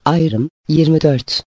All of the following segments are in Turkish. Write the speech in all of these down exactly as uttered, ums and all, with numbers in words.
Ayrım yirmi dört.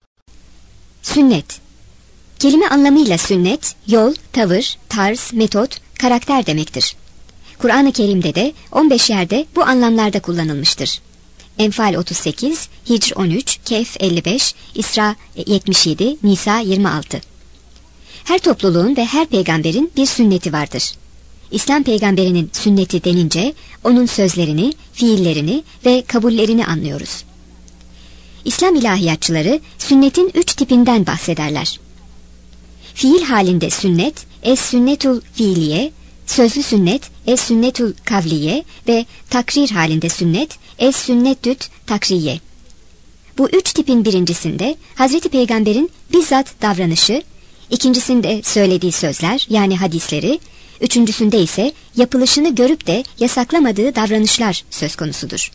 Sünnet. Kelime anlamıyla sünnet, yol, tavır, tarz, metot, karakter demektir. Kur'an-ı Kerim'de de on beş yerde bu anlamlarda kullanılmıştır. Enfal otuz sekiz, Hicr on üç, Kehf elli beş, İsra yetmiş yedi, Nisa yirmi altı. Her topluluğun ve her peygamberin bir sünneti vardır. İslam peygamberinin sünneti denince onun sözlerini, fiillerini ve kabullerini anlıyoruz. İslam ilahiyatçıları sünnetin üç tipinden bahsederler. Fiil halinde sünnet, es-sünnetul fiiliye, sözlü sünnet, es-sünnetul kavliye ve takrir halinde sünnet, es-sünnettüt takriye. Bu üç tipin birincisinde Hazreti Peygamber'in bizzat davranışı, ikincisinde söylediği sözler yani hadisleri, üçüncüsünde ise yapılışını görüp de yasaklamadığı davranışlar söz konusudur.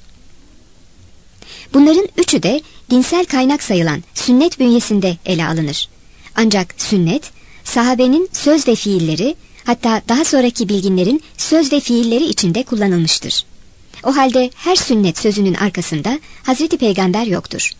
Bunların üçü de dinsel kaynak sayılan sünnet bünyesinde ele alınır. Ancak sünnet, sahabenin söz ve fiilleri, hatta daha sonraki bilginlerin söz ve fiilleri içinde kullanılmıştır. O halde her sünnet sözünün arkasında Hazreti Peygamber yoktur.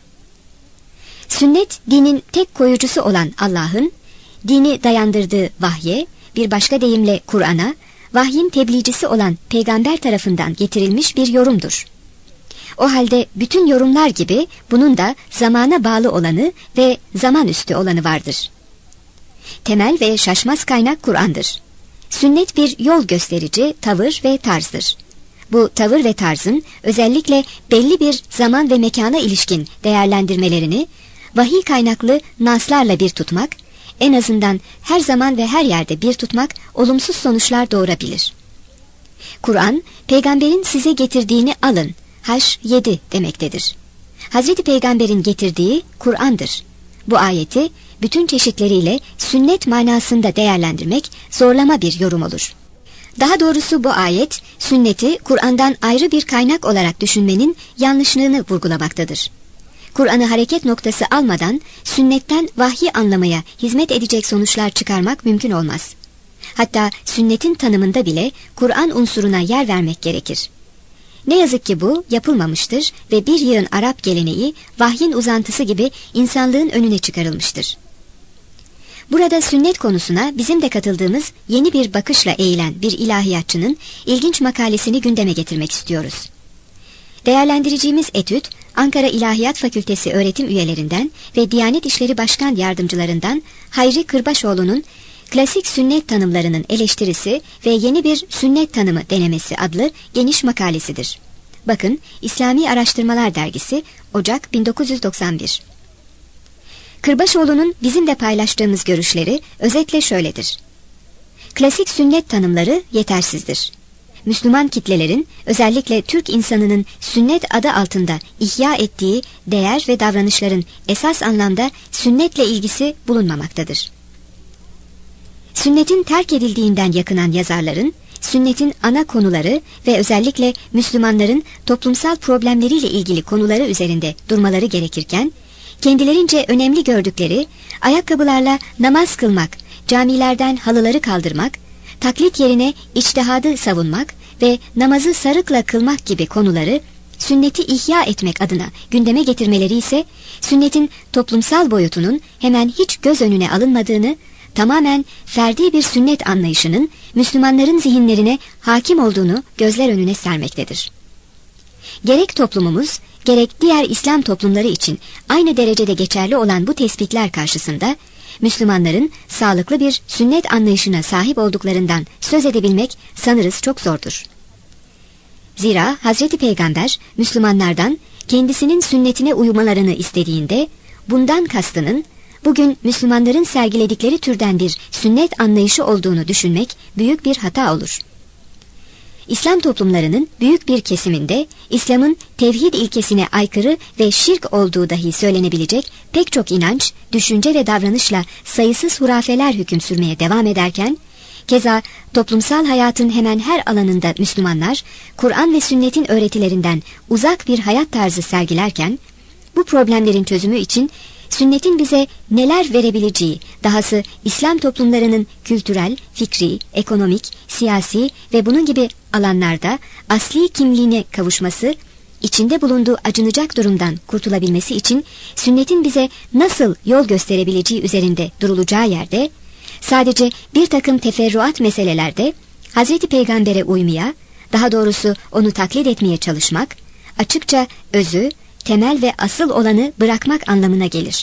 Sünnet, dinin tek koyucusu olan Allah'ın, dini dayandırdığı vahye, bir başka deyimle Kur'an'a, vahyin tebliğcisi olan peygamber tarafından getirilmiş bir yorumdur. O halde bütün yorumlar gibi bunun da zamana bağlı olanı ve zaman üstü olanı vardır. Temel ve şaşmaz kaynak Kur'an'dır. Sünnet bir yol gösterici tavır ve tarzdır. Bu tavır ve tarzın özellikle belli bir zaman ve mekana ilişkin değerlendirmelerini vahiy kaynaklı naslarla bir tutmak, en azından her zaman ve her yerde bir tutmak olumsuz sonuçlar doğurabilir. Kur'an, peygamberin size getirdiğini alın, Haş yedi demektedir. Hazreti Peygamber'in getirdiği Kur'an'dır. Bu ayeti bütün çeşitleriyle sünnet manasında değerlendirmek zorlama bir yorum olur. Daha doğrusu bu ayet, sünneti Kur'an'dan ayrı bir kaynak olarak düşünmenin yanlışlığını vurgulamaktadır. Kur'an'ı hareket noktası almadan sünnetten vahyi anlamaya hizmet edecek sonuçlar çıkarmak mümkün olmaz. Hatta sünnetin tanımında bile Kur'an unsuruna yer vermek gerekir. Ne yazık ki bu yapılmamıştır ve bir yığın Arap geleneği vahyin uzantısı gibi insanlığın önüne çıkarılmıştır. Burada sünnet konusuna bizim de katıldığımız yeni bir bakışla eğilen bir ilahiyatçının ilginç makalesini gündeme getirmek istiyoruz. Değerlendireceğimiz etüt, Ankara İlahiyat Fakültesi öğretim üyelerinden ve Diyanet İşleri Başkan Yardımcılarından Hayri Kırbaşoğlu'nun Klasik Sünnet Tanımlarının Eleştirisi ve Yeni Bir Sünnet Tanımı Denemesi adlı geniş makalesidir. Bakın, İslami Araştırmalar Dergisi, Ocak bin dokuz yüz doksan bir. Kırbaşoğlu'nun bizimle paylaştığımız görüşleri özetle şöyledir. Klasik sünnet tanımları yetersizdir. Müslüman kitlelerin, özellikle Türk insanının sünnet adı altında ihya ettiği değer ve davranışların esas anlamda sünnetle ilgisi bulunmamaktadır. Sünnetin terk edildiğinden yakınan yazarların, sünnetin ana konuları ve özellikle Müslümanların toplumsal problemleriyle ilgili konuları üzerinde durmaları gerekirken, kendilerince önemli gördükleri ayakkabılarla namaz kılmak, camilerden halıları kaldırmak, taklit yerine içtihadı savunmak ve namazı sarıkla kılmak gibi konuları sünneti ihya etmek adına gündeme getirmeleri ise sünnetin toplumsal boyutunun hemen hiç göz önüne alınmadığını, tamamen ferdi bir sünnet anlayışının Müslümanların zihinlerine hakim olduğunu gözler önüne sermektedir. Gerek toplumumuz, gerek diğer İslam toplumları için aynı derecede geçerli olan bu tespitler karşısında, Müslümanların sağlıklı bir sünnet anlayışına sahip olduklarından söz edebilmek sanırız çok zordur. Zira Hazreti Peygamber, Müslümanlardan kendisinin sünnetine uymalarını istediğinde, bundan kastının, bugün Müslümanların sergiledikleri türden bir sünnet anlayışı olduğunu düşünmek büyük bir hata olur. İslam toplumlarının büyük bir kesiminde İslam'ın tevhid ilkesine aykırı ve şirk olduğu dahi söylenebilecek pek çok inanç, düşünce ve davranışla sayısız hurafeler hüküm sürmeye devam ederken, keza toplumsal hayatın hemen her alanında Müslümanlar, Kur'an ve sünnetin öğretilerinden uzak bir hayat tarzı sergilerken, bu problemlerin çözümü için sünnetin bize neler verebileceği, dahası İslam toplumlarının kültürel, fikri, ekonomik, siyasi ve bunun gibi alanlarda asli kimliğine kavuşması, içinde bulunduğu acınacak durumdan kurtulabilmesi için sünnetin bize nasıl yol gösterebileceği üzerinde durulacağı yerde, sadece bir takım teferruat meselelerde Hazreti Peygamber'e uymaya, daha doğrusu onu taklit etmeye çalışmak, açıkça özü, temel ve asıl olanı bırakmak anlamına gelir.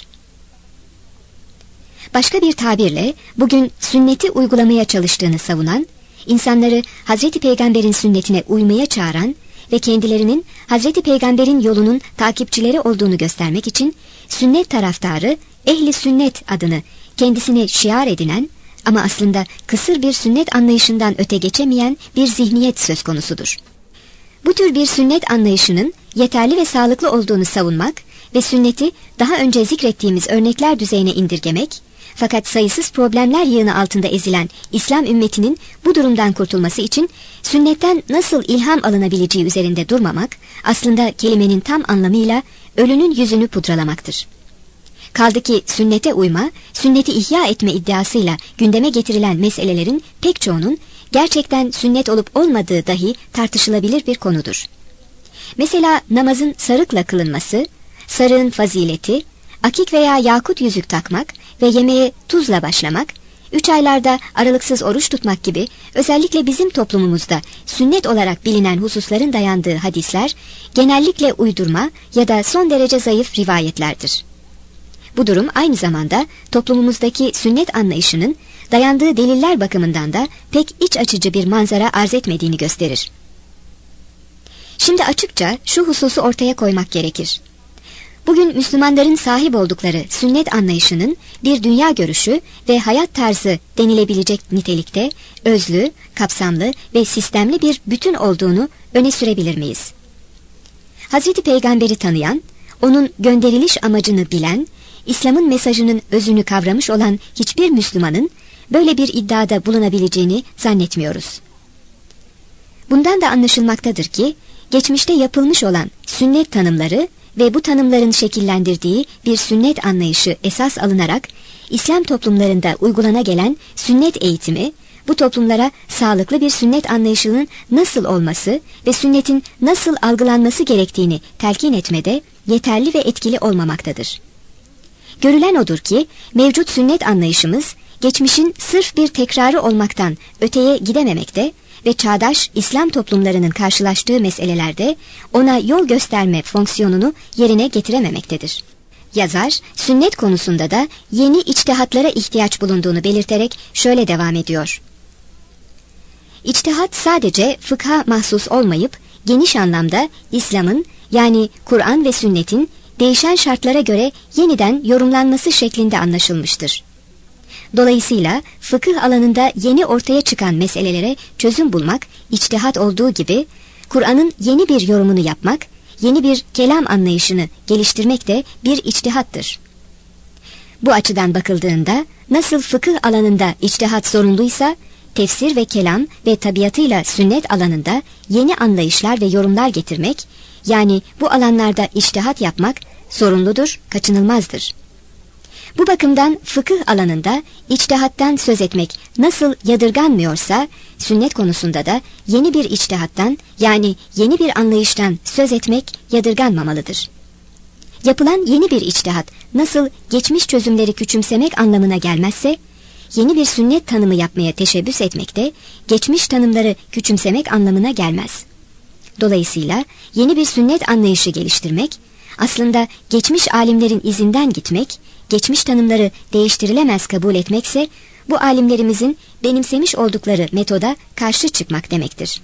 Başka bir tabirle bugün sünneti uygulamaya çalıştığını savunan, insanları Hazreti Peygamber'in sünnetine uymaya çağıran ve kendilerinin Hazreti Peygamber'in yolunun takipçileri olduğunu göstermek için sünnet taraftarı, ehli sünnet adını kendisine şiar edinen ama aslında kısır bir sünnet anlayışından öte geçemeyen bir zihniyet söz konusudur. Bu tür bir sünnet anlayışının yeterli ve sağlıklı olduğunu savunmak ve sünneti daha önce zikrettiğimiz örnekler düzeyine indirgemek, fakat sayısız problemler yığını altında ezilen İslam ümmetinin bu durumdan kurtulması için sünnetten nasıl ilham alınabileceği üzerinde durmamak, aslında kelimenin tam anlamıyla ölünün yüzünü pudralamaktır. Kaldı ki sünnete uyma, sünneti ihya etme iddiasıyla gündeme getirilen meselelerin pek çoğunun gerçekten sünnet olup olmadığı dahi tartışılabilir bir konudur. Mesela namazın sarıkla kılınması, sarığın fazileti, akik veya yakut yüzük takmak ve yemeğe tuzla başlamak, üç aylarda aralıksız oruç tutmak gibi özellikle bizim toplumumuzda sünnet olarak bilinen hususların dayandığı hadisler genellikle uydurma ya da son derece zayıf rivayetlerdir. Bu durum aynı zamanda toplumumuzdaki sünnet anlayışının dayandığı deliller bakımından da pek iç açıcı bir manzara arz etmediğini gösterir. Şimdi açıkça şu hususu ortaya koymak gerekir. Bugün Müslümanların sahip oldukları sünnet anlayışının bir dünya görüşü ve hayat tarzı denilebilecek nitelikte özlü, kapsamlı ve sistemli bir bütün olduğunu öne sürebilir miyiz? Hazreti Peygamber'i tanıyan, onun gönderiliş amacını bilen, İslam'ın mesajının özünü kavramış olan hiçbir Müslümanın böyle bir iddiada bulunabileceğini zannetmiyoruz. Bundan da anlaşılmaktadır ki, geçmişte yapılmış olan sünnet tanımları ve bu tanımların şekillendirdiği bir sünnet anlayışı esas alınarak İslam toplumlarında uygulana gelen sünnet eğitimi, bu toplumlara sağlıklı bir sünnet anlayışının nasıl olması ve sünnetin nasıl algılanması gerektiğini telkin etmede yeterli ve etkili olmamaktadır. Görülen odur ki mevcut sünnet anlayışımız geçmişin sırf bir tekrarı olmaktan öteye gidememekte ve çağdaş İslam toplumlarının karşılaştığı meselelerde ona yol gösterme fonksiyonunu yerine getirememektedir. Yazar, sünnet konusunda da yeni içtihatlara ihtiyaç bulunduğunu belirterek şöyle devam ediyor. İçtihat sadece fıkha mahsus olmayıp, geniş anlamda İslam'ın yani Kur'an ve sünnetin değişen şartlara göre yeniden yorumlanması şeklinde anlaşılmıştır. Dolayısıyla fıkıh alanında yeni ortaya çıkan meselelere çözüm bulmak içtihat olduğu gibi, Kur'an'ın yeni bir yorumunu yapmak, yeni bir kelam anlayışını geliştirmek de bir içtihattır. Bu açıdan bakıldığında nasıl fıkıh alanında içtihat zorunluysa, tefsir ve kelam ve tabiatıyla sünnet alanında yeni anlayışlar ve yorumlar getirmek, yani bu alanlarda içtihat yapmak zorunludur, kaçınılmazdır. Bu bakımdan fıkıh alanında içtihattan söz etmek nasıl yadırganmıyorsa, sünnet konusunda da yeni bir içtihattan yani yeni bir anlayıştan söz etmek yadırganmamalıdır. Yapılan yeni bir içtihat nasıl geçmiş çözümleri küçümsemek anlamına gelmezse, yeni bir sünnet tanımı yapmaya teşebbüs etmek de geçmiş tanımları küçümsemek anlamına gelmez. Dolayısıyla yeni bir sünnet anlayışı geliştirmek, aslında geçmiş alimlerin izinden gitmek, geçmiş tanımları değiştirilemez kabul etmekse, bu alimlerimizin benimsemiş oldukları metoda karşı çıkmak demektir.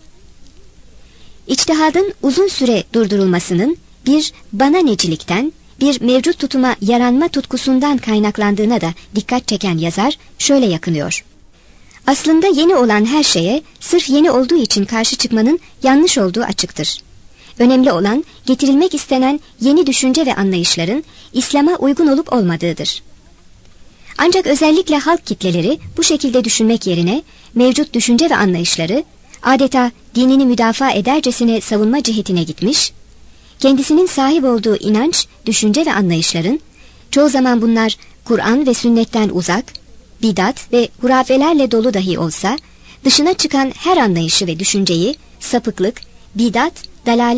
İçtihadın uzun süre durdurulmasının bir bana necilikten, bir mevcut tutuma yaranma tutkusundan kaynaklandığına da dikkat çeken yazar şöyle yakınıyor. Aslında yeni olan her şeye sırf yeni olduğu için karşı çıkmanın yanlış olduğu açıktır. Önemli olan getirilmek istenen yeni düşünce ve anlayışların İslam'a uygun olup olmadığıdır. Ancak özellikle halk kitleleri bu şekilde düşünmek yerine mevcut düşünce ve anlayışları adeta dinini müdafaa edercesine savunma cihetine gitmiş, kendisinin sahip olduğu inanç, düşünce ve anlayışların, çoğu zaman bunlar Kur'an ve sünnetten uzak, bidat ve hurafelerle dolu dahi olsa, dışına çıkan her anlayışı ve düşünceyi sapıklık, bidat, dalalet,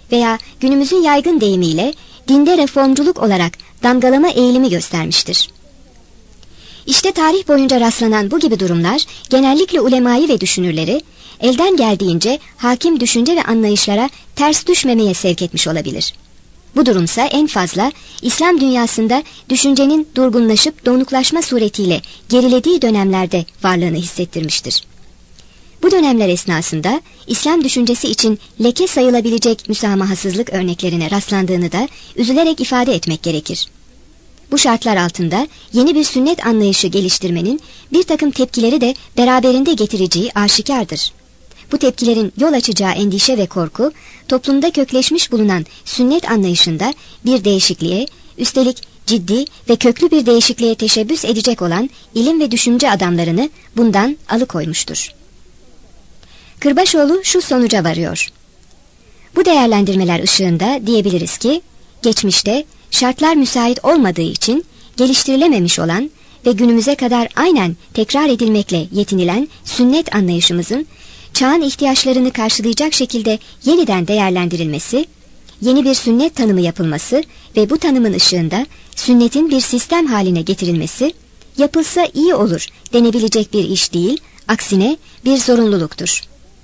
veya günümüzün yaygın deyimiyle dinde reformculuk olarak damgalama eğilimi göstermiştir. İşte tarih boyunca rastlanan bu gibi durumlar genellikle ulemayı ve düşünürleri elden geldiğince hakim düşünce ve anlayışlara ters düşmemeye sevk etmiş olabilir. Bu durumsa en fazla İslam dünyasında düşüncenin durgunlaşıp donuklaşma suretiyle gerilediği dönemlerde varlığını hissettirmiştir. Bu dönemler esnasında İslam düşüncesi için leke sayılabilecek müsamahasızlık örneklerine rastlandığını da üzülerek ifade etmek gerekir. Bu şartlar altında yeni bir sünnet anlayışı geliştirmenin bir takım tepkileri de beraberinde getireceği aşikardır. Bu tepkilerin yol açacağı endişe ve korku, toplumda kökleşmiş bulunan sünnet anlayışında bir değişikliğe, üstelik ciddi ve köklü bir değişikliğe teşebbüs edecek olan ilim ve düşünce adamlarını bundan alıkoymuştur. Kırbaşoğlu şu sonuca varıyor. Bu değerlendirmeler ışığında diyebiliriz ki, geçmişte şartlar müsait olmadığı için geliştirilememiş olan ve günümüze kadar aynen tekrar edilmekle yetinilen sünnet anlayışımızın çağın ihtiyaçlarını karşılayacak şekilde yeniden değerlendirilmesi, yeni bir sünnet tanımı yapılması ve bu tanımın ışığında sünnetin bir sistem haline getirilmesi, yapılsa iyi olur denebilecek bir iş değil, aksine bir zorunluluktur.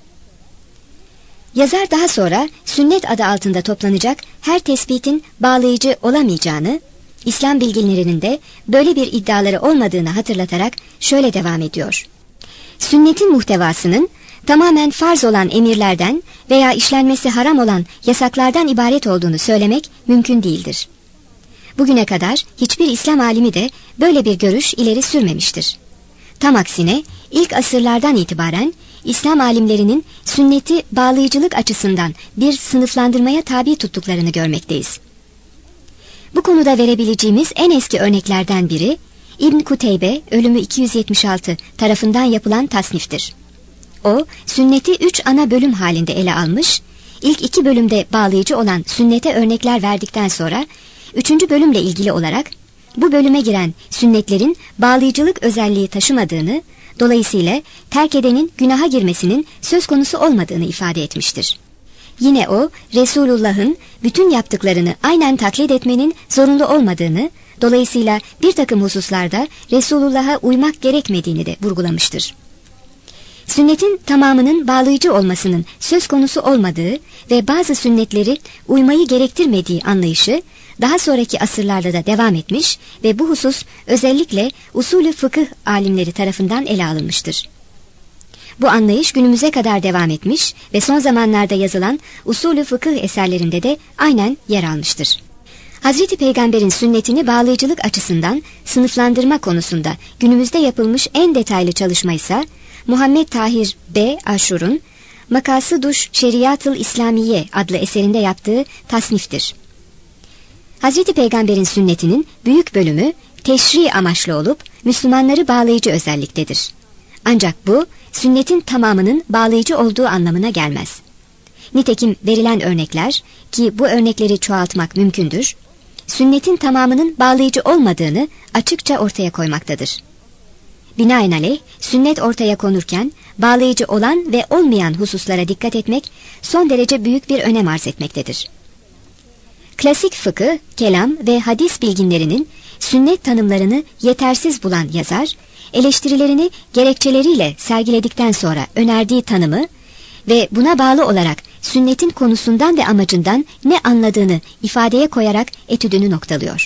Yazar daha sonra sünnet adı altında toplanacak her tespitin bağlayıcı olamayacağını, İslam bilginlerinin de böyle bir iddiaları olmadığını hatırlatarak şöyle devam ediyor. Sünnetin muhtevasının tamamen farz olan emirlerden veya işlenmesi haram olan yasaklardan ibaret olduğunu söylemek mümkün değildir. Bugüne kadar hiçbir İslam alimi de böyle bir görüş ileri sürmemiştir. Tam aksine ilk asırlardan itibaren İslam alimlerinin sünneti bağlayıcılık açısından bir sınıflandırmaya tabi tuttuklarını görmekteyiz. Bu konuda verebileceğimiz en eski örneklerden biri İbn Kuteybe ölümü iki yüz yetmiş altı tarafından yapılan tasniftir. O, sünneti üç ana bölüm halinde ele almış, ilk iki bölümde bağlayıcı olan sünnete örnekler verdikten sonra, üçüncü bölümle ilgili olarak, bu bölüme giren sünnetlerin bağlayıcılık özelliği taşımadığını, dolayısıyla terk edenin günaha girmesinin söz konusu olmadığını ifade etmiştir. Yine o, Resulullah'ın bütün yaptıklarını aynen taklit etmenin zorunlu olmadığını, dolayısıyla bir takım hususlarda Resulullah'a uymak gerekmediğini de vurgulamıştır. Sünnetin tamamının bağlayıcı olmasının söz konusu olmadığı ve bazı sünnetleri uymayı gerektirmediği anlayışı daha sonraki asırlarda da devam etmiş ve bu husus özellikle usulü fıkıh alimleri tarafından ele alınmıştır. Bu anlayış günümüze kadar devam etmiş ve son zamanlarda yazılan usulü fıkıh eserlerinde de aynen yer almıştır. Hazreti Peygamber'in sünnetini bağlayıcılık açısından sınıflandırma konusunda günümüzde yapılmış en detaylı çalışma ise Muhammed Tahir B. Aşur'un Makasıduş Şeriatıl İslamiye adlı eserinde yaptığı tasniftir. Hazreti Peygamber'in sünnetinin büyük bölümü teşri amaçlı olup Müslümanları bağlayıcı özelliktedir. Ancak bu sünnetin tamamının bağlayıcı olduğu anlamına gelmez. Nitekim verilen örnekler, ki bu örnekleri çoğaltmak mümkündür, sünnetin tamamının bağlayıcı olmadığını açıkça ortaya koymaktadır. Binaenaleyh sünnet ortaya konurken bağlayıcı olan ve olmayan hususlara dikkat etmek son derece büyük bir önem arz etmektedir. Klasik fıkıh, kelam ve hadis bilginlerinin sünnet tanımlarını yetersiz bulan yazar, eleştirilerini gerekçeleriyle sergiledikten sonra önerdiği tanımı ve buna bağlı olarak sünnetin konusundan ve amacından ne anladığını ifadeye koyarak etüdünü noktalıyor.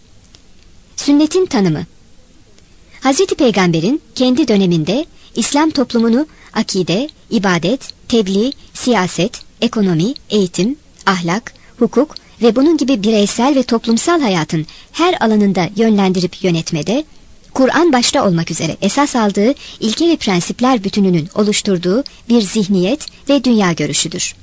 Sünnetin tanımı. Hazreti Peygamber'in kendi döneminde İslam toplumunu akide, ibadet, tebliğ, siyaset, ekonomi, eğitim, ahlak, hukuk ve bunun gibi bireysel ve toplumsal hayatın her alanında yönlendirip yönetmede, Kur'an başta olmak üzere esas aldığı ilke ve prensipler bütününün oluşturduğu bir zihniyet ve dünya görüşüdür.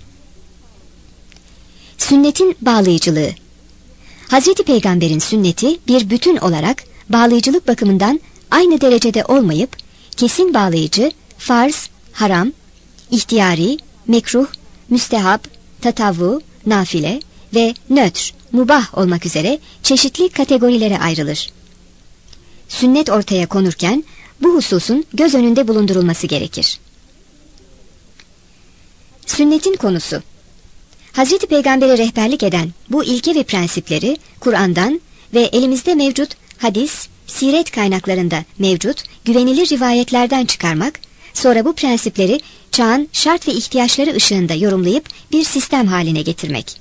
Sünnetin bağlayıcılığı. Hazreti Peygamber'in sünneti bir bütün olarak bağlayıcılık bakımından aynı derecede olmayıp, kesin bağlayıcı, farz, haram, ihtiyari, mekruh, müstehap, tatavvu, nafile ve nötr, mubah olmak üzere çeşitli kategorilere ayrılır. Sünnet ortaya konurken bu hususun göz önünde bulundurulması gerekir. Sünnetin konusu. Hazreti Peygamber'e rehberlik eden bu ilke ve prensipleri Kur'an'dan ve elimizde mevcut hadis, siret kaynaklarında mevcut güvenilir rivayetlerden çıkarmak, sonra bu prensipleri çağın şart ve ihtiyaçları ışığında yorumlayıp bir sistem haline getirmek.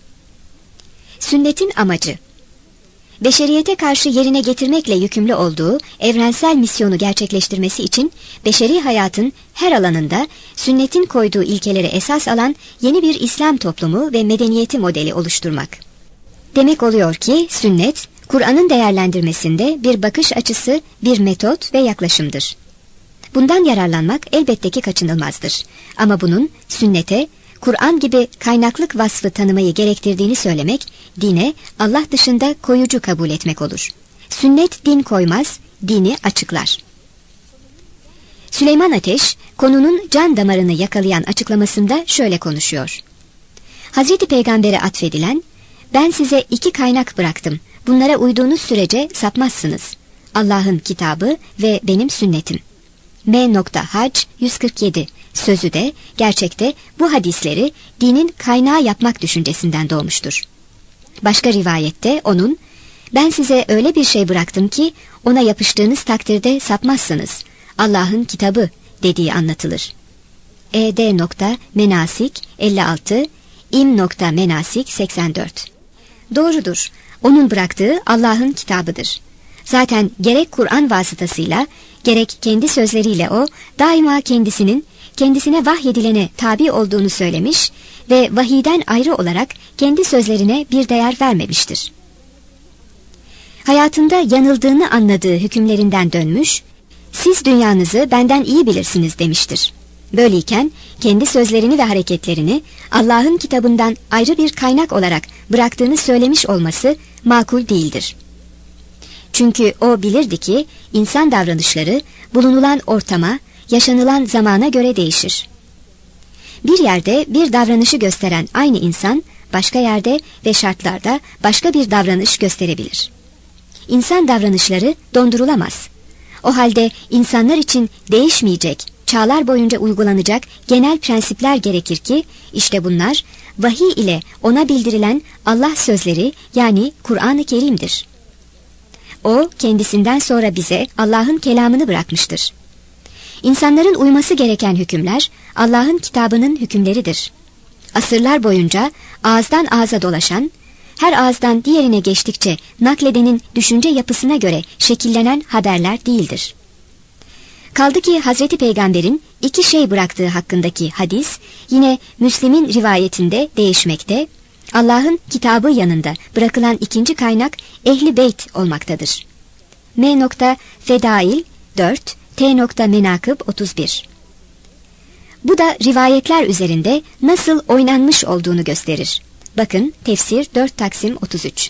Sünnetin amacı, beşeriyete karşı yerine getirmekle yükümlü olduğu evrensel misyonu gerçekleştirmesi için beşeri hayatın her alanında sünnetin koyduğu ilkeleri esas alan yeni bir İslam toplumu ve medeniyeti modeli oluşturmak. Demek oluyor ki sünnet, Kur'an'ın değerlendirmesinde bir bakış açısı, bir metot ve yaklaşımdır. Bundan yararlanmak elbette ki kaçınılmazdır. Ama bunun sünnete, Kur'an gibi kaynaklık vasfı tanımayı gerektirdiğini söylemek, dine Allah dışında koyucu kabul etmek olur. Sünnet din koymaz, dini açıklar. Süleyman Ateş, konunun can damarını yakalayan açıklamasında şöyle konuşuyor. Hazreti Peygamber'e atfedilen, ben size iki kaynak bıraktım, bunlara uyduğunuz sürece sapmazsınız. Allah'ın kitabı ve benim sünnetim. M. Hac yüz kırk yedi sözü de gerçekte bu hadisleri dinin kaynağı yapmak düşüncesinden doğmuştur. Başka rivayette onun, ben size öyle bir şey bıraktım ki ona yapıştığınız takdirde sapmazsınız. Allah'ın kitabı dediği anlatılır. E D. Menasik elli altı, İm. Menasik seksen dört. Doğrudur, onun bıraktığı Allah'ın kitabıdır. Zaten gerek Kur'an vasıtasıyla, gerek kendi sözleriyle o, daima kendisinin, kendisine vahyedilene tabi olduğunu söylemiş ve vahiyden ayrı olarak kendi sözlerine bir değer vermemiştir. Hayatında yanıldığını anladığı hükümlerinden dönmüş, siz dünyanızı benden iyi bilirsiniz demiştir. Böyleyken kendi sözlerini ve hareketlerini Allah'ın kitabından ayrı bir kaynak olarak bıraktığını söylemiş olması makul değildir. Çünkü o bilirdi ki insan davranışları bulunulan ortama, yaşanılan zamana göre değişir. Bir yerde bir davranışı gösteren aynı insan, başka yerde ve şartlarda başka bir davranış gösterebilir. İnsan davranışları dondurulamaz. O halde insanlar için değişmeyecek, çağlar boyunca uygulanacak genel prensipler gerekir ki, işte bunlar vahiy ile ona bildirilen Allah sözleri yani Kur'an-ı Kerim'dir. O, kendisinden sonra bize Allah'ın kelamını bırakmıştır. İnsanların uyması gereken hükümler, Allah'ın kitabının hükümleridir. Asırlar boyunca ağızdan ağza dolaşan, her ağızdan diğerine geçtikçe nakledenin düşünce yapısına göre şekillenen haberler değildir. Kaldı ki Hazreti Peygamber'in iki şey bıraktığı hakkındaki hadis, yine Müslim'in rivayetinde değişmekte, Allah'ın kitabı yanında bırakılan ikinci kaynak Ehli Beyt olmaktadır. M. Fedail dört, T. Menakıb otuz bir. Bu da rivayetler üzerinde nasıl oynanmış olduğunu gösterir. Bakın Tefsir dört Taksim otuz üç.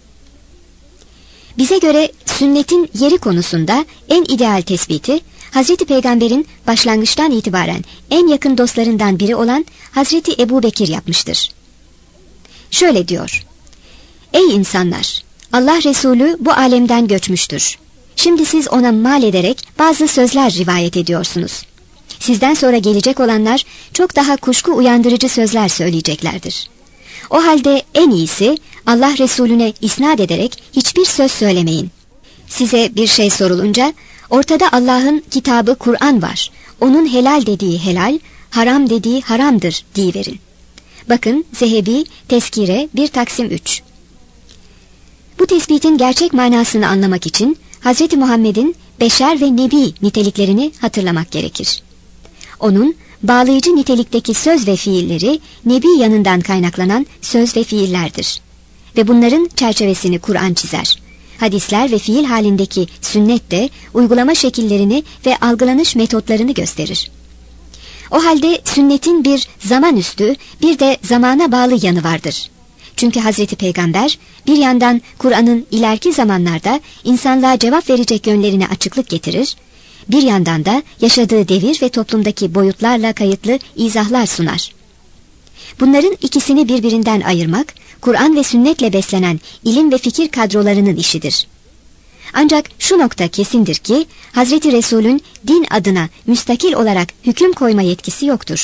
Bize göre sünnetin yeri konusunda en ideal tespiti, Hazreti Peygamber'in başlangıçtan itibaren en yakın dostlarından biri olan Hazreti Ebubekir yapmıştır. Şöyle diyor: Ey insanlar! Allah Resulü bu alemden göçmüştür. Şimdi siz ona mal ederek bazı sözler rivayet ediyorsunuz. Sizden sonra gelecek olanlar çok daha kuşku uyandırıcı sözler söyleyeceklerdir. O halde en iyisi Allah Resulüne isnat ederek hiçbir söz söylemeyin. Size bir şey sorulunca ortada Allah'ın kitabı Kur'an var. Onun helal dediği helal, haram dediği haramdır diyiverin. Bakın Zehebi Teskire bir Taksim üç. Bu tespitin gerçek manasını anlamak için Hazreti Muhammed'in beşer ve nebi niteliklerini hatırlamak gerekir. Onun bağlayıcı nitelikteki söz ve fiilleri nebi yanından kaynaklanan söz ve fiillerdir. Ve bunların çerçevesini Kur'an çizer. Hadisler ve fiil halindeki sünnet de uygulama şekillerini ve algılanış metotlarını gösterir. O halde sünnetin bir zamanüstü, bir de zamana bağlı yanı vardır. Çünkü Hazreti Peygamber bir yandan Kur'an'ın ileriki zamanlarda insanlığa cevap verecek yönlerine açıklık getirir, bir yandan da yaşadığı devir ve toplumdaki boyutlarla kayıtlı izahlar sunar. Bunların ikisini birbirinden ayırmak, Kur'an ve sünnetle beslenen ilim ve fikir kadrolarının işidir. Ancak şu nokta kesindir ki, Hazreti Resul'ün din adına müstakil olarak hüküm koyma yetkisi yoktur.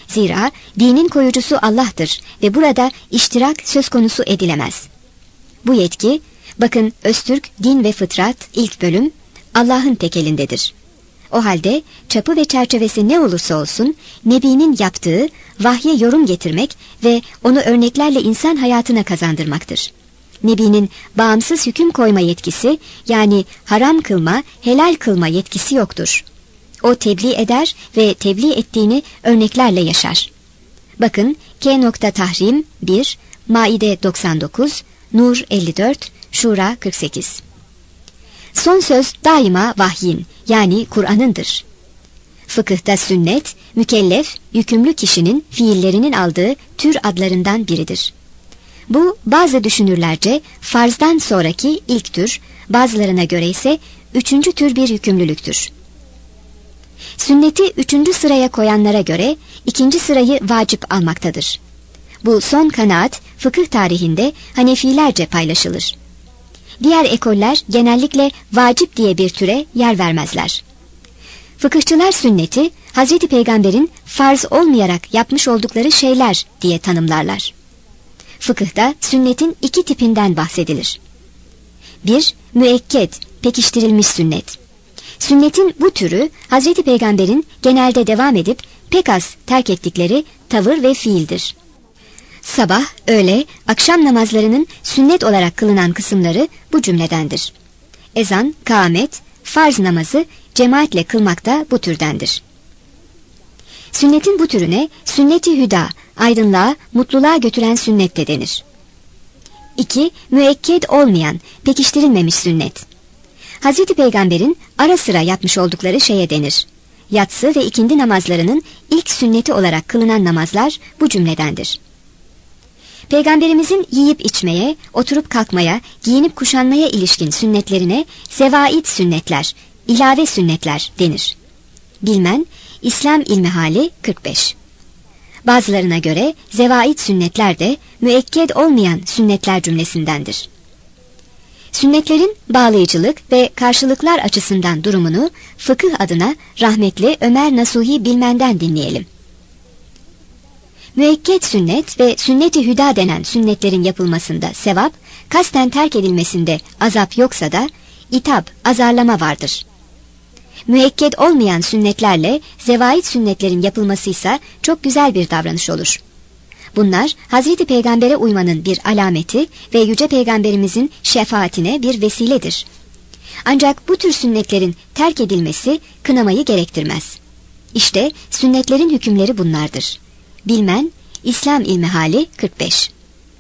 Zira dinin koyucusu Allah'tır ve burada iştirak söz konusu edilemez. Bu yetki, bakın Öztürk Din ve Fıtrat ilk bölüm, Allah'ın tekelindedir. O halde çapı ve çerçevesi ne olursa olsun Nebi'nin yaptığı vahye yorum getirmek ve onu örneklerle insan hayatına kazandırmaktır. Nebi'nin bağımsız hüküm koyma yetkisi, yani haram kılma, helal kılma yetkisi yoktur. O tebliğ eder ve tebliğ ettiğini örneklerle yaşar. Bakın K. Tahrim bir, Maide doksan dokuz, Nur elli dört, Şura kırk sekiz. Son söz daima vahyin, yani Kur'an'ındır. Fıkıhta sünnet, mükellef, yükümlü kişinin fiillerinin aldığı tür adlarından biridir. Bu bazı düşünürlerce farzdan sonraki ilk tür, bazılarına göre ise üçüncü tür bir yükümlülüktür. Sünneti üçüncü sıraya koyanlara göre ikinci sırayı vacip almaktadır. Bu son kanaat fıkıh tarihinde Hanefilerce paylaşılır. Diğer ekoller genellikle vacip diye bir türe yer vermezler. Fıkıhçılar sünneti Hazreti Peygamber'in farz olmayarak yapmış oldukları şeyler diye tanımlarlar. Fıkıhta sünnetin iki tipinden bahsedilir. Bir, müekked, pekiştirilmiş sünnet. Sünnetin bu türü Hazreti Peygamber'in genelde devam edip pek az terk ettikleri tavır ve fiildir. Sabah, öğle, akşam namazlarının sünnet olarak kılınan kısımları bu cümledendir. Ezan, kâmet, farz namazı cemaatle kılmak da bu türdendir. Sünnetin bu türüne sünnet-i hüda, aydınlığa, mutluluğa götüren sünnet de denir. İki, müekked olmayan, pekiştirilmemiş sünnet. Hazreti Peygamber'in ara sıra yapmış oldukları şeye denir. Yatsı ve ikindi namazlarının ilk sünneti olarak kılınan namazlar bu cümledendir. Peygamberimizin yiyip içmeye, oturup kalkmaya, giyinip kuşanmaya ilişkin sünnetlerine zevaid sünnetler, ilave sünnetler denir. Bilmen, İslam İlmihali kırk beş. Bazılarına göre zevaid sünnetler de müekked olmayan sünnetler cümlesindendir. Sünnetlerin bağlayıcılık ve karşılıklar açısından durumunu fıkıh adına rahmetli Ömer Nasuhi Bilmen'den dinleyelim. Müekked sünnet ve sünnet-i hüda denen sünnetlerin yapılmasında sevap, kasten terk edilmesinde azap yoksa da itap, azarlama vardır. Müekked olmayan sünnetlerle zevaid sünnetlerin yapılmasıysa çok güzel bir davranış olur. Bunlar Hazreti Peygamber'e uymanın bir alameti ve Yüce Peygamberimizin şefaatine bir vesiledir. Ancak bu tür sünnetlerin terk edilmesi kınamayı gerektirmez. İşte sünnetlerin hükümleri bunlardır. Bilmen, İslam İlmihali kırk beş.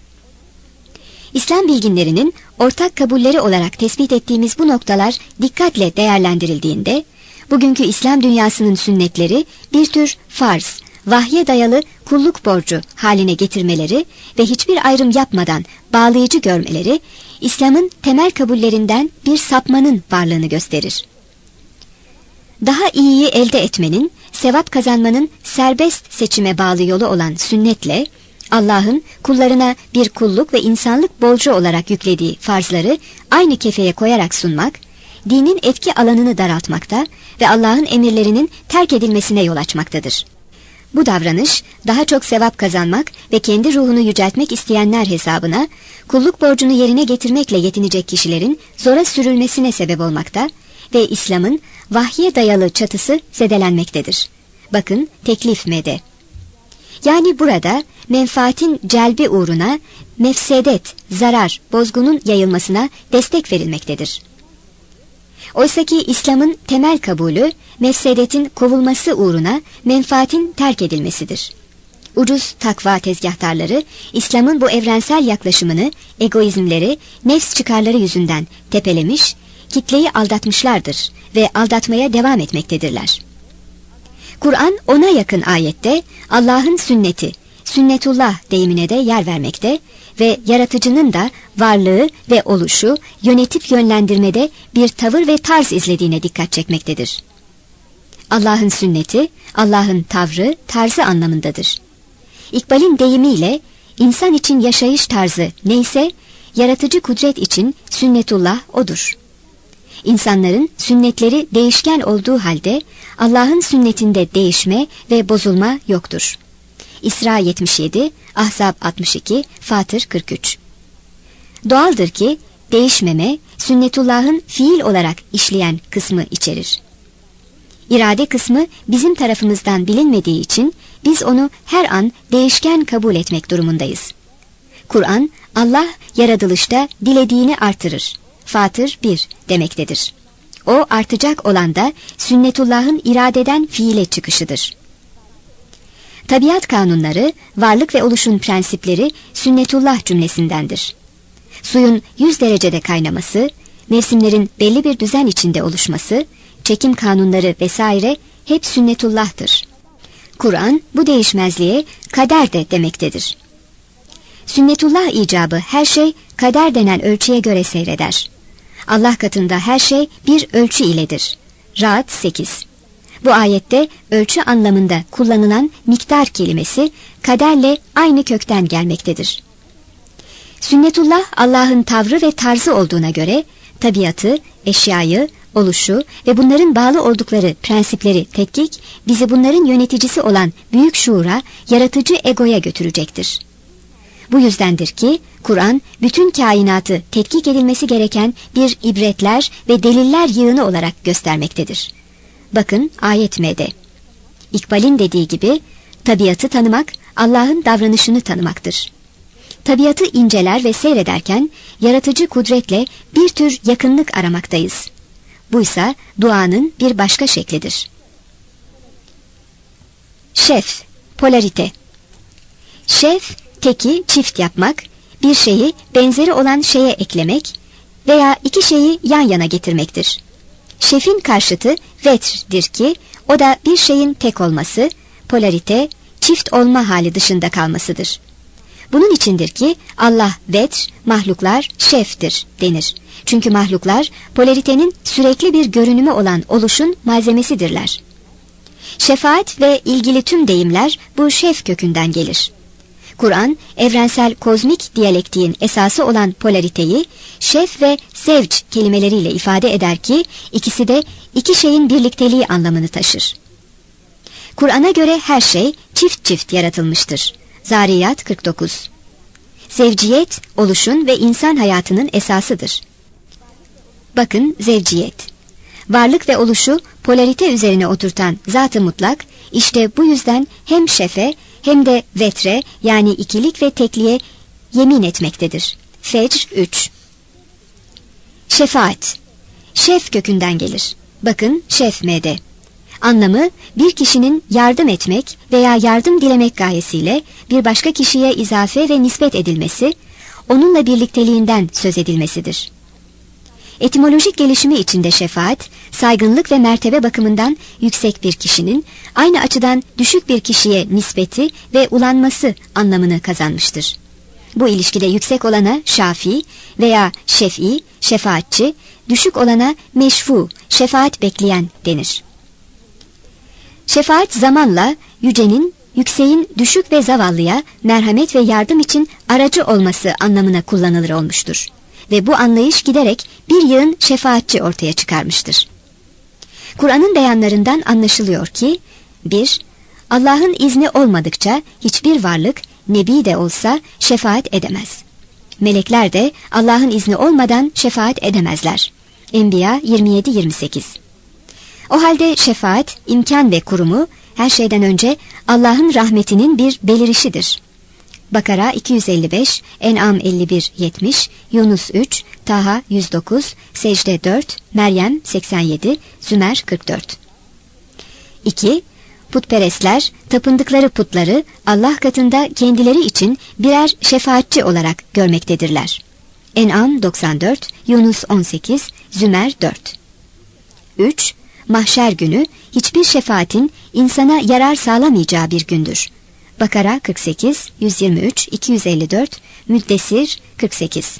İslam bilginlerinin ortak kabulleri olarak tespit ettiğimiz bu noktalar dikkatle değerlendirildiğinde, bugünkü İslam dünyasının sünnetleri bir tür farz, vahye dayalı kulluk borcu haline getirmeleri ve hiçbir ayrım yapmadan bağlayıcı görmeleri, İslam'ın temel kabullerinden bir sapmanın varlığını gösterir. Daha iyiyi elde etmenin, sevap kazanmanın serbest seçime bağlı yolu olan sünnetle, Allah'ın kullarına bir kulluk ve insanlık borcu olarak yüklediği farzları aynı kefeye koyarak sunmak, dinin etki alanını daraltmakta ve Allah'ın emirlerinin terk edilmesine yol açmaktadır. Bu davranış, daha çok sevap kazanmak ve kendi ruhunu yüceltmek isteyenler hesabına, kulluk borcunu yerine getirmekle yetinecek kişilerin zora sürülmesine sebep olmakta ve İslam'ın vahye dayalı çatısı zedelenmektedir. Bakın teklif mede. Yani burada menfaatin celbi uğruna mefsedet, zarar, bozgunun yayılmasına destek verilmektedir. Oysaki İslam'ın temel kabulü mefsedetin kovulması uğruna menfaatin terk edilmesidir. Ucuz takva tezgahtarları İslam'ın bu evrensel yaklaşımını egoizmleri, nefs çıkarları yüzünden tepelemiş, kitleyi aldatmışlardır ve aldatmaya devam etmektedirler. Kur'an ona yakın ayette Allah'ın sünneti, sünnetullah deyimine de yer vermekte ve yaratıcının da varlığı ve oluşu yönetip yönlendirmede bir tavır ve tarz izlediğine dikkat çekmektedir. Allah'ın sünneti, Allah'ın tavrı, tarzı anlamındadır. İkbal'in deyimiyle insan için yaşayış tarzı neyse, yaratıcı kudret için sünnetullah odur. İnsanların sünnetleri değişken olduğu halde Allah'ın sünnetinde değişme ve bozulma yoktur. İsra yetmiş yedi, Ahzab altmış iki, Fatır kırk üç. Doğaldır ki değişmeme, sünnetullah'ın fiil olarak işleyen kısmı içerir. İrade kısmı bizim tarafımızdan bilinmediği için biz onu her an değişken kabul etmek durumundayız. Kur'an, Allah yaratılışta dilediğini artırır. Fatır bir demektedir. O artacak olan da sünnetullah'ın iradeden fiile çıkışıdır. Tabiat kanunları, varlık ve oluşun prensipleri sünnetullah cümlesindendir. Suyun yüz derecede kaynaması, mevsimlerin belli bir düzen içinde oluşması, çekim kanunları vesaire hep sünnetullah'tır. Kur'an bu değişmezliğe kader de demektedir. Sünnetullah icabı her şey kader denen ölçüye göre seyreder. Allah katında her şey bir ölçü iledir. Ra'd sekiz. Bu ayette ölçü anlamında kullanılan miktar kelimesi kaderle aynı kökten gelmektedir. Sünnetullah Allah'ın tavrı ve tarzı olduğuna göre tabiatı, eşyayı, oluşu ve bunların bağlı oldukları prensipleri tetkik bizi bunların yöneticisi olan büyük şuura, yaratıcı egoya götürecektir. Bu yüzdendir ki Kur'an bütün kainatı tetkik edilmesi gereken bir ibretler ve deliller yığını olarak göstermektedir. Bakın ayet M'de. İkbal'in dediği gibi tabiatı tanımak Allah'ın davranışını tanımaktır. Tabiatı inceler ve seyrederken yaratıcı kudretle bir tür yakınlık aramaktayız. Buysa duanın bir başka şeklidir. Şef, polarite. Şef, teki çift yapmak, bir şeyi benzeri olan şeye eklemek veya iki şeyi yan yana getirmektir. Şefin karşıtı vetr'dir ki o da bir şeyin tek olması, polarite, çift olma hali dışında kalmasıdır. Bunun içindir ki Allah vetr, mahluklar şeftir denir. Çünkü mahluklar polaritenin sürekli bir görünümü olan oluşun malzemesidirler. Şefaat ve ilgili tüm deyimler bu şef kökünden gelir. Kur'an, evrensel kozmik diyalektiğin esası olan polariteyi şef ve zevc kelimeleriyle ifade eder ki ikisi de iki şeyin birlikteliği anlamını taşır. Kur'an'a göre her şey çift çift yaratılmıştır. Zariyat kırk dokuz. Zevciyet, oluşun ve insan hayatının esasıdır. Bakın zevciyet. Varlık ve oluşu polarite üzerine oturtan zat-ı mutlak, işte bu yüzden hem şefe hem de vetre yani ikilik ve tekliğe yemin etmektedir. Fecr üç. Şefaat. Şef kökünden gelir. Bakın şef M'de. Anlamı bir kişinin yardım etmek veya yardım dilemek gayesiyle bir başka kişiye izafe ve nispet edilmesi, onunla birlikteliğinden söz edilmesidir. Etimolojik gelişimi içinde şefaat, saygınlık ve mertebe bakımından yüksek bir kişinin aynı açıdan düşük bir kişiye nispeti ve ulanması anlamını kazanmıştır. Bu ilişkide yüksek olana şafi veya şef'i, şefaatçi, düşük olana meşfu, şefaat bekleyen denir. Şefaat zamanla yücenin, yükseğin düşük ve zavallıya merhamet ve yardım için aracı olması anlamına kullanılır olmuştur. Ve bu anlayış giderek bir yığın şefaatçi ortaya çıkarmıştır. Kur'an'ın beyanlarından anlaşılıyor ki, bir, Allah'ın izni olmadıkça hiçbir varlık, nebi de olsa şefaat edemez. Melekler de Allah'ın izni olmadan şefaat edemezler. Enbiya yirmi yedi yirmi sekiz. O halde şefaat, imkan ve kurumu her şeyden önce Allah'ın rahmetinin bir belirişidir. Bakara iki yüz elli beş, En'am elli bir yetmiş, Yunus üç, Taha yüz dokuz, Secde dört, Meryem seksen yedi, Zümer kırk dört. iki. Putperestler tapındıkları putları Allah katında kendileri için birer şefaatçi olarak görmektedirler. En'am doksan dört, Yunus on sekiz, Zümer dört. üç. Mahşer günü hiçbir şefaatin insana yarar sağlamayacağı bir gündür. Bakara kırk sekiz, yüz yirmi üç, iki yüz elli dört, Müddessir kırk sekiz.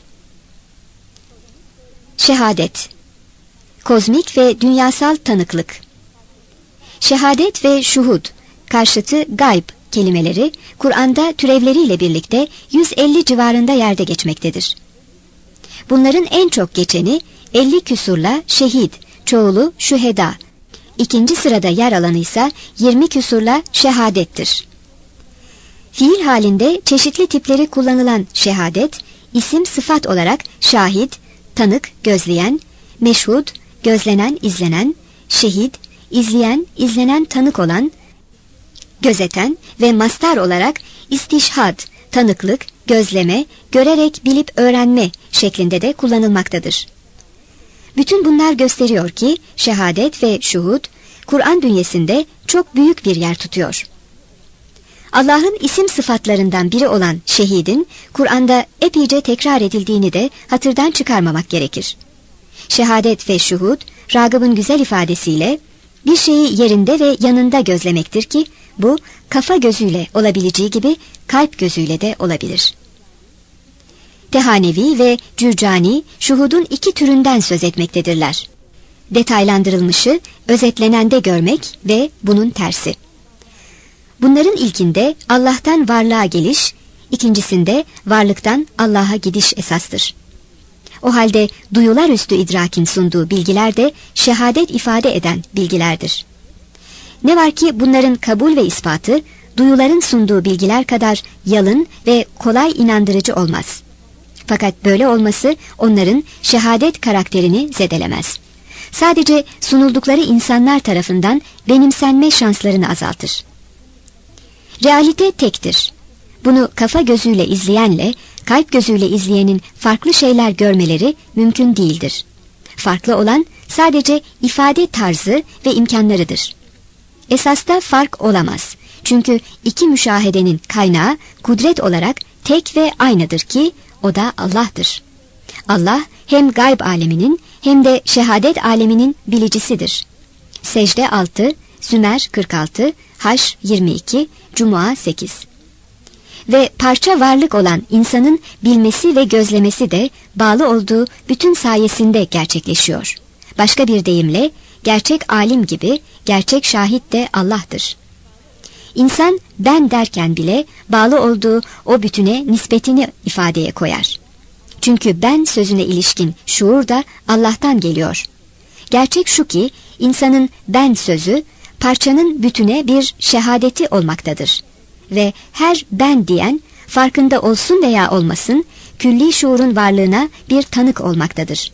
Şehadet. Kozmik ve dünyasal tanıklık. Şehadet ve şuhud, karşıtı gayb kelimeleri Kur'an'da türevleriyle birlikte yüz elli civarında yerde geçmektedir. Bunların en çok geçeni elli küsurla şehid, çoğulu şüheda, ikinci sırada yer alanı ise yirmi küsurla şehadettir. Fiil halinde çeşitli tipleri kullanılan şehadet, isim sıfat olarak şahit, tanık, gözleyen, meşhud, gözlenen, izlenen, şehit, izleyen, izlenen, tanık olan, gözeten ve mastar olarak istişhad, tanıklık, gözleme, görerek bilip öğrenme şeklinde de kullanılmaktadır. Bütün bunlar gösteriyor ki şehadet ve şuhud, Kur'an bünyesinde çok büyük bir yer tutuyor. Allah'ın isim sıfatlarından biri olan şehidin, Kur'an'da epeyce tekrar edildiğini de hatırdan çıkarmamak gerekir. Şehadet ve şuhud, Ragıp'ın güzel ifadesiyle, bir şeyi yerinde ve yanında gözlemektir ki, bu kafa gözüyle olabileceği gibi kalp gözüyle de olabilir. Tehanevi ve Cürcani, şuhudun iki türünden söz etmektedirler. Detaylandırılmışı, özetlenende görmek ve bunun tersi. Bunların ilkinde Allah'tan varlığa geliş, ikincisinde varlıktan Allah'a gidiş esastır. O halde duyular üstü idrakin sunduğu bilgiler de şehadet ifade eden bilgilerdir. Ne var ki bunların kabul ve ispatı, duyuların sunduğu bilgiler kadar yalın ve kolay inandırıcı olmaz. Fakat böyle olması onların şehadet karakterini zedelemez. Sadece sunuldukları insanlar tarafından benimsenme şanslarını azaltır. Realite tektir. Bunu kafa gözüyle izleyenle, kalp gözüyle izleyenin farklı şeyler görmeleri mümkün değildir. Farklı olan sadece ifade tarzı ve imkanlarıdır. Esasta fark olamaz. Çünkü iki müşahedenin kaynağı kudret olarak tek ve aynıdır ki o da Allah'tır. Allah hem gayb aleminin hem de şehadet aleminin bilicisidir. Secde altı, Zümer kırk altı, Haş yirmi iki, Cuma sekiz. Ve parça varlık olan insanın bilmesi ve gözlemesi de bağlı olduğu bütün sayesinde gerçekleşiyor. Başka bir deyimle, gerçek alim gibi gerçek şahit de Allah'tır. İnsan ben derken bile bağlı olduğu o bütüne nispetini ifadeye koyar. Çünkü ben sözüne ilişkin şuur da Allah'tan geliyor. Gerçek şu ki insanın ben sözü parçanın bütüne bir şehadeti olmaktadır. Ve her ben diyen farkında olsun veya olmasın külli şuurun varlığına bir tanık olmaktadır.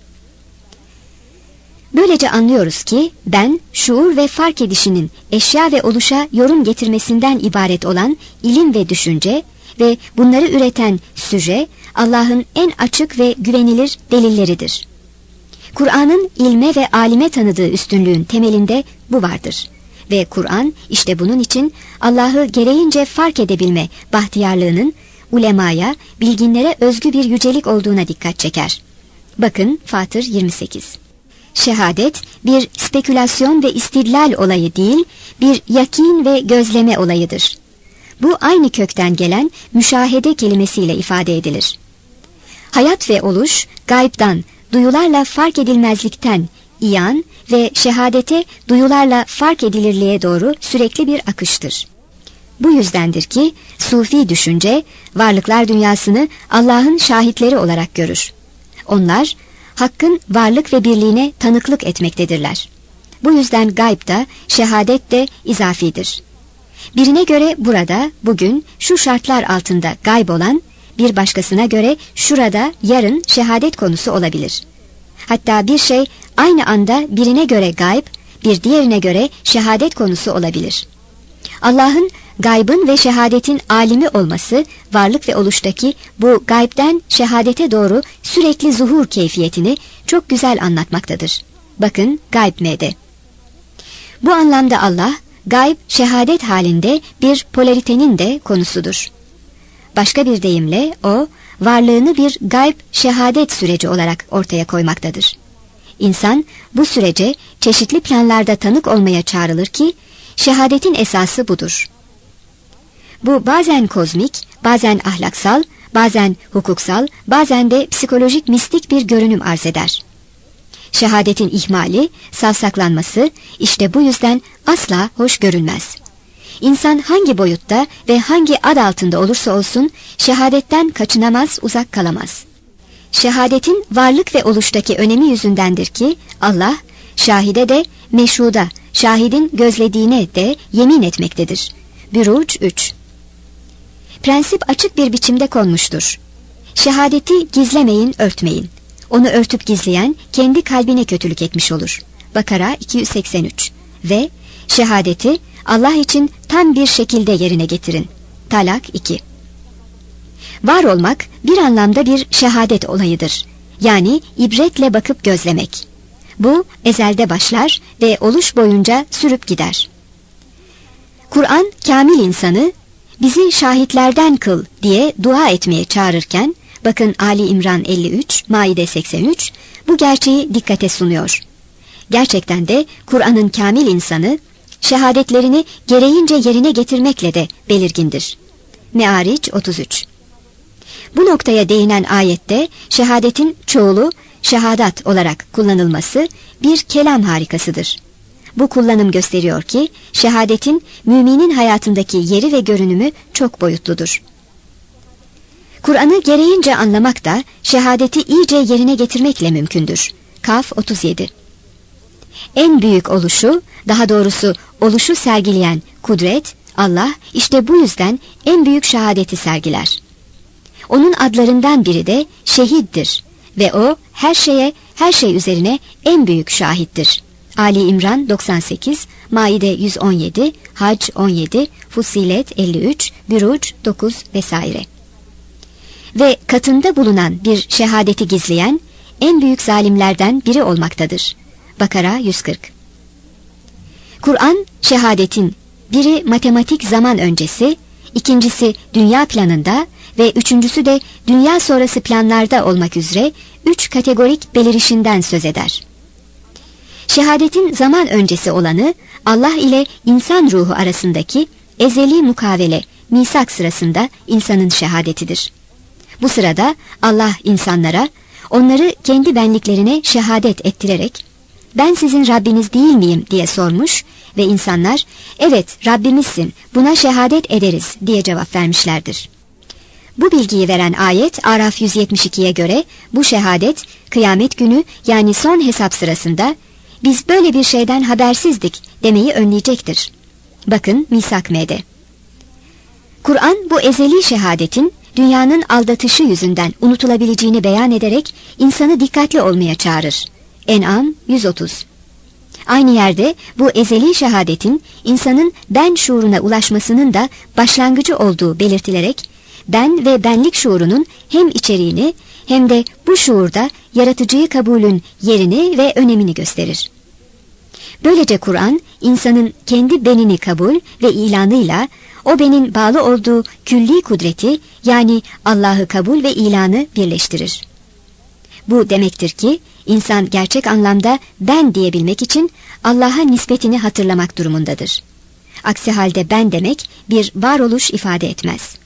Böylece anlıyoruz ki ben şuur ve fark edişinin eşya ve oluşa yorum getirmesinden ibaret olan ilim ve düşünce ve bunları üreten süre Allah'ın en açık ve güvenilir delilleridir. Kur'an'ın ilme ve alime tanıdığı üstünlüğün temelinde bu vardır. Ve Kur'an işte bunun için Allah'ı gereğince fark edebilme bahtiyarlığının ulemaya, bilginlere özgü bir yücelik olduğuna dikkat çeker. Bakın Fatır yirmi sekiz. Şehadet bir spekülasyon ve istidlal olayı değil, bir yakin ve gözleme olayıdır. Bu aynı kökten gelen müşahede kelimesiyle ifade edilir. Hayat ve oluş gaybdan, duyularla fark edilmezlikten, iyan ve şehadete duyularla fark edilirliğe doğru sürekli bir akıştır. Bu yüzdendir ki sufi düşünce varlıklar dünyasını Allah'ın şahitleri olarak görür. Onlar Hakk'ın varlık ve birliğine tanıklık etmektedirler. Bu yüzden gayb da şehadet de izafidir. Birine göre burada, bugün şu şartlar altında gayb olan, bir başkasına göre şurada, yarın şehadet konusu olabilir. Hatta bir şey aynı anda birine göre gayb, bir diğerine göre şehadet konusu olabilir. Allah'ın gaybın ve şehadetin alimi olması, varlık ve oluştaki bu gaybden şehadete doğru sürekli zuhur keyfiyetini çok güzel anlatmaktadır. Bakın Gayb M'de. Bu anlamda Allah, gayb şehadet halinde bir polaritenin de konusudur. Başka bir deyimle o, varlığını bir gayb şehadet süreci olarak ortaya koymaktadır. İnsan bu sürece çeşitli planlarda tanık olmaya çağrılır ki, şehadetin esası budur. Bu bazen kozmik, bazen ahlaksal, bazen hukuksal, bazen de psikolojik mistik bir görünüm arz eder. Şehadetin ihmali, savsaklanması işte bu yüzden asla hoş görülmez. İnsan hangi boyutta ve hangi ad altında olursa olsun şehadetten kaçınamaz, uzak kalamaz. Şehadetin varlık ve oluştaki önemi yüzündendir ki Allah, şahide de meşhuda, şahidin gözlediğine de yemin etmektedir. Büruc üç. Prensip açık bir biçimde konmuştur. Şehadeti gizlemeyin, örtmeyin. Onu örtüp gizleyen kendi kalbine kötülük etmiş olur. Bakara iki yüz seksen üç. Ve şehadeti Allah için tam bir şekilde yerine getirin. Talak iki. Var olmak bir anlamda bir şehadet olayıdır. Yani ibretle bakıp gözlemek. Bu ezelde başlar ve oluş boyunca sürüp gider. Kur'an kamil insanı bizi şahitlerden kıl diye dua etmeye çağırırken, bakın Ali İmran elli üç, Maide seksen üç, bu gerçeği dikkate sunuyor. Gerçekten de Kur'an'ın kamil insanı şehadetlerini gereğince yerine getirmekle de belirgindir. Me'ariç otuz üç. Bu noktaya değinen ayette şehadetin çoğulu şehadat olarak kullanılması bir kelam harikasıdır. Bu kullanım gösteriyor ki şehadetin müminin hayatındaki yeri ve görünümü çok boyutludur. Kur'an'ı gereğince anlamak da şehadeti iyice yerine getirmekle mümkündür. Kaf otuz yedi. En büyük oluşu, daha doğrusu oluşu sergileyen kudret, Allah işte bu yüzden en büyük şehadeti sergiler. Onun adlarından biri de şehittir ve o her şeye, her şey üzerine en büyük şahittir. Ali İmran doksan sekiz, Maide yüz on yedi, Hac on yedi, Fussilet elli üç, Büruc dokuz vesaire. Ve katında bulunan bir şehadeti gizleyen en büyük zalimlerden biri olmaktadır. Bakara yüz kırk. Kur'an şehadetin biri matematik zaman öncesi, ikincisi dünya planında ve üçüncüsü de dünya sonrası planlarda olmak üzere üç kategorik belirişinden söz eder. Şehadetin zaman öncesi olanı Allah ile insan ruhu arasındaki ezeli mukavele, misak sırasında insanın şehadetidir. Bu sırada Allah insanlara, onları kendi benliklerine şehadet ettirerek, ben sizin Rabbiniz değil miyim diye sormuş ve insanlar, evet Rabbimizsin, buna şehadet ederiz diye cevap vermişlerdir. Bu bilgiyi veren ayet Araf yüz yetmiş ikiye göre bu şehadet kıyamet günü yani son hesap sırasında biz böyle bir şeyden habersizdik demeyi önleyecektir. Bakın Misak M'de. Kur'an bu ezeli şehadetin dünyanın aldatışı yüzünden unutulabileceğini beyan ederek insanı dikkatli olmaya çağırır. En'am yüz otuz. Aynı yerde bu ezeli şehadetin insanın ben şuuruna ulaşmasının da başlangıcı olduğu belirtilerek ben ve benlik şuurunun hem içeriğini hem de bu şuurda yaratıcıyı kabulün yerini ve önemini gösterir. Böylece Kur'an insanın kendi benini kabul ve ilanıyla o benin bağlı olduğu külli kudreti yani Allah'ı kabul ve ilanı birleştirir. Bu demektir ki insan gerçek anlamda ben diyebilmek için Allah'a nispetini hatırlamak durumundadır. Aksi halde ben demek bir varoluş ifade etmez.